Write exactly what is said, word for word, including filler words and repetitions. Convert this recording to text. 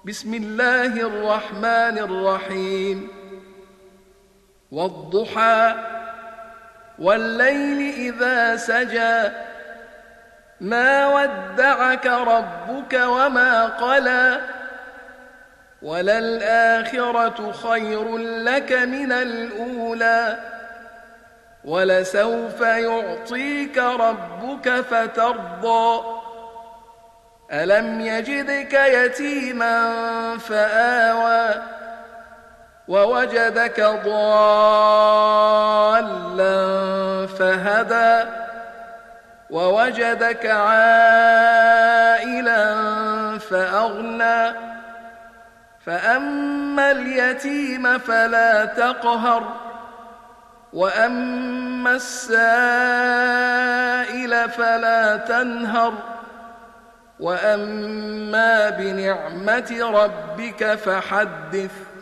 بسم الله الرحمن الرحيم والضحى والليل إذا سجى ما ودعك ربك وما قلى وللآخرة خير لك من الأولى ولسوف يعطيك ربك فترضى ألم يجدك يتيما فآوى ووجدك ضالا فهدى ووجدك عائلا فأغنى فأما اليتيم فلا تقهر وأما السائل فلا تنهر وأما بنعمة ربك فحدث